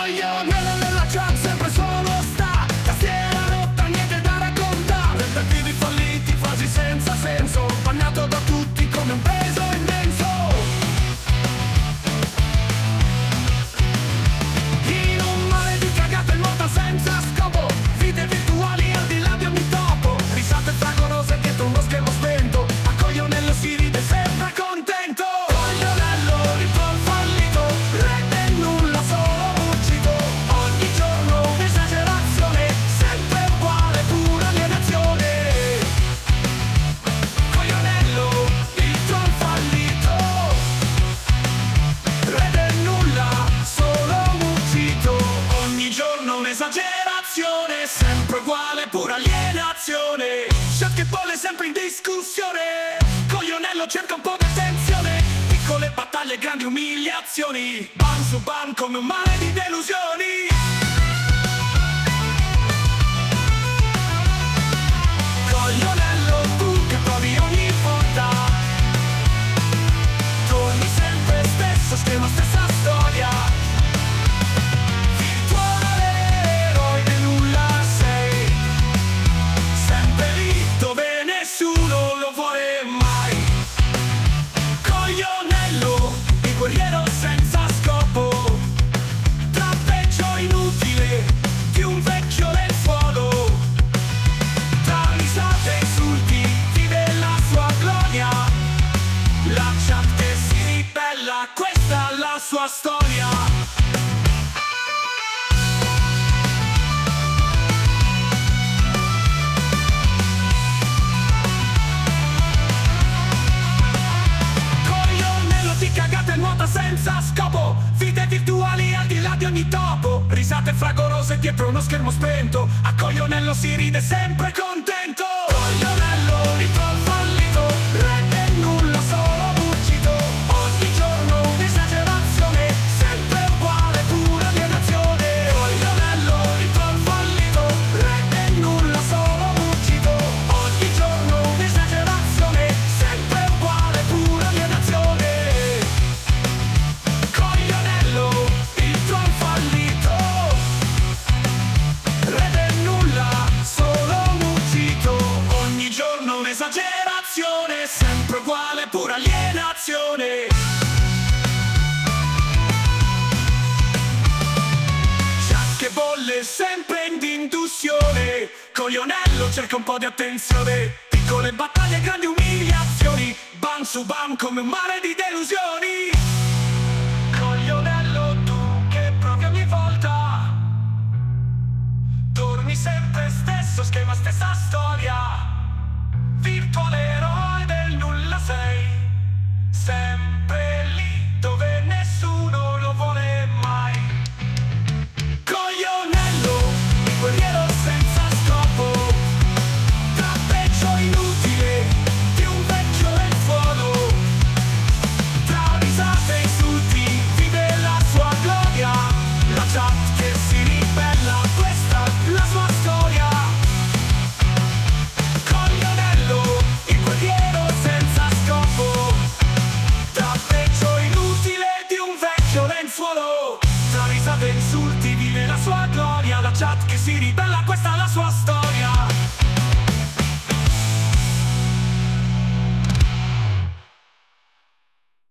Coglionello nella chat sempre solo sta, tastiera rotta, niente da raccontare. Tentativi falliti, frasi senza senso, bannato da tutti come un peso immenso. In un mare di cagate nuota senza scopo, vite virtuali al di là di ogni topo, risate fragorose dietro uno schermo spento. A Coglionello si ride sempre contento. Coglionello, ritroll fallito, rete nulla, solo buggito. Ogni giorno un'esagerazione, sempre uguale, pura alienazione. Coglionello, il troll fallito, rete nulla, solo buggito. Ogni giorno un'esagerazione, sempre uguale, pura alienazione. Chat che bolle sempre in discussione. Coglionello cerca un po' di attenzione. Piccole battaglie, grandi umiliazioni, ban su ban come un mare di delusioni. Coglionello, tu che provi ogni volta, torni sempre stesso schema, stessa storia. Virtuale eroe del nulla sei, sempre lì dove nessuno lo vuole mai. Coglionello, il guerriero senza scopo, trappeggio inutile di un vecchio lenzuolo. Tra risate e insulti vive la sua gloria, la chat che si ribella, questa è la sua storia. Coglionello ti cagate nuota senza scopo, vite virtuali al di là di ogni topo, risate fragorose dietro uno schermo spento. A Coglionello si ride sempre contento. Coglionello, ritroll fallito, rete nulla, solo buggito. Ogni giorno un'esagerazione, sempre uguale, pura alienazione. Coglionello, ritroll fallito, rete nulla, solo buggito. Ogni giorno un'esagerazione, sempre uguale, pura alienazione. Coglionello, il troll fallito, rete nulla, solo buggito. Ogni giorno un'esagerazione, sempre uguale, pura alienazione. Chat che bolle sempre in induzione. Coglionello cerca un po' di attenzione. Piccole battaglie, grandi umiliazioni, ban su ban come un mare di delusioni. Coglionello, tu che provi ogni volta, torni sempre stesso schema, stessa storia. Virtuale eroe del nulla sei, sempre lì dove nessuno lo vuole mai. Coglionello, il guerriero senza scopo, trappeggio inutile di un vecchio lenzuolo. Tra risate e insulti vive la sua gloria, la chat che si ribella, questa è la sua storia. Coglionello, il guerriero senza scopo, trappeggio inutile di un vecchio lenzuolo. Tra risate e insulti vive la sua gloria, la chat che si ribella.